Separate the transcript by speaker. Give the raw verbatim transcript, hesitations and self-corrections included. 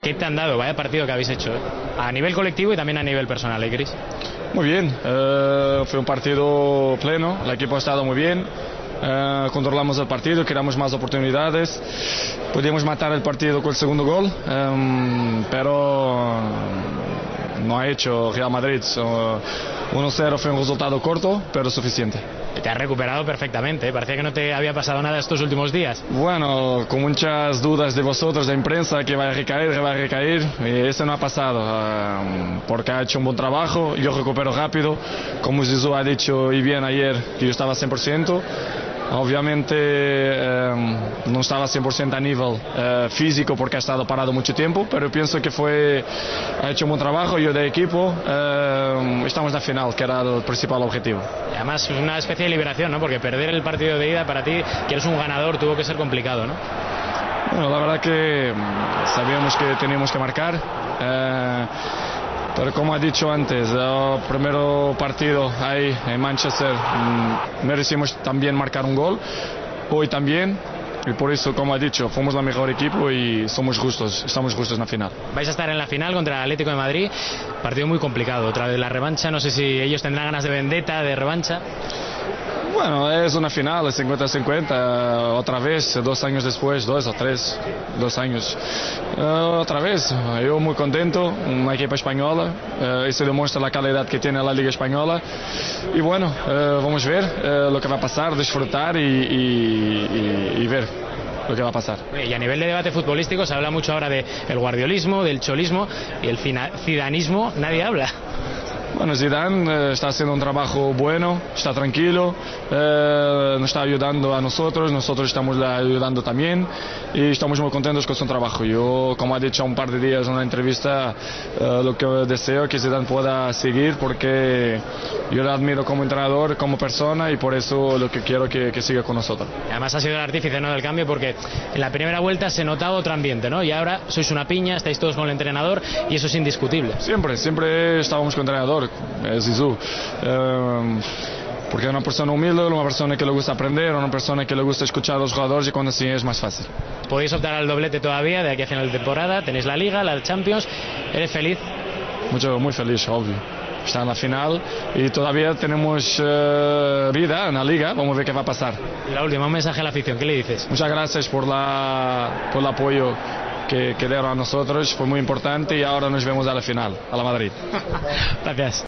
Speaker 1: ¿Qué te han dado? Vaya partido que habéis hecho, ¿eh? A nivel colectivo y también a nivel personal, ¿eh, Chris?
Speaker 2: Muy bien, uh, fue un partido pleno, el equipo ha estado muy bien, uh, controlamos el partido, creamos más oportunidades, podíamos matar el partido con el segundo gol, um, pero no ha hecho Real Madrid. So, uno cero fue un resultado corto, pero suficiente.
Speaker 1: Te has recuperado perfectamente, ¿eh? Parecía que no te había pasado nada estos últimos días.
Speaker 2: Bueno, con muchas dudas de vosotros, de prensa, que va a recaer, que va a recaer, y eso no ha pasado, uh, porque ha hecho un buen trabajo, yo recupero rápido, como Zizou ha dicho y bien ayer, que yo estaba cien por ciento. Obviamente eh, no estaba cien por ciento a nivel eh, físico porque ha estado parado mucho tiempo, pero pienso que fue, ha hecho un buen trabajo, yo de equipo, eh, estamos en la final, que era el principal objetivo.
Speaker 1: Y además es una especie de liberación, ¿no? Porque perder el partido de ida para ti, que eres un ganador, tuvo que ser complicado, ¿no?
Speaker 2: Bueno, la verdad que sabíamos que teníamos que marcar. Eh, Pero como he dicho antes, el primer partido ahí en Manchester mmm, merecimos también marcar un gol, hoy también, y por eso, como he dicho, fuimos el mejor equipo y somos justos, estamos justos en la final.
Speaker 1: Vais a estar en la final contra el Atlético de Madrid, partido muy complicado, otra vez la revancha, no sé si ellos tendrán ganas de vendetta, de revancha.
Speaker 2: Bueno, es una final, es cincuenta a cincuenta, otra vez, dos años después, dos o tres, dos años. Uh, otra vez, yo muy contento, una equipa española, uh, eso demuestra la calidad que tiene la Liga Española. Y bueno, uh, vamos a ver uh, lo que va a pasar, disfrutar y, y, y, y ver lo que va a pasar.
Speaker 1: Y a nivel de debate futbolístico se habla mucho ahora del guardiolismo, del cholismo, y el zidanismo nadie habla.
Speaker 2: Bueno, Zidane eh, está haciendo un trabajo bueno, está tranquilo, eh, nos está ayudando a nosotros, nosotros estamos ayudando también y estamos muy contentos con su trabajo. Yo, como he dicho un par de días en una entrevista, eh, lo que deseo es que Zidane pueda seguir porque yo le admiro como entrenador, como persona y por eso lo que quiero que, que siga con nosotros.
Speaker 1: Además ha sido el artífice, ¿no?, del cambio porque en la primera vuelta se notaba otro ambiente, ¿no? Y ahora sois una piña, estáis todos con el entrenador y eso es indiscutible.
Speaker 2: Siempre, siempre estábamos con el entrenador. Es Zizou, eh, porque es una persona humilde, una persona que le gusta aprender, una persona que le gusta escuchar a los jugadores y cuando así es más fácil.
Speaker 1: Podéis optar al doblete todavía de aquí a final de temporada, tenéis la Liga, la Champions, ¿eres feliz?
Speaker 2: Mucho, muy feliz, obvio. Está en la final y todavía tenemos uh, vida en la Liga, vamos a ver qué va a pasar.
Speaker 1: La última, un mensaje a la afición, ¿qué le dices?
Speaker 2: Muchas gracias por, la, por el apoyo que, que dieron a nosotros, fue muy importante y ahora nos vemos a la final, a la Madrid.
Speaker 1: Gracias.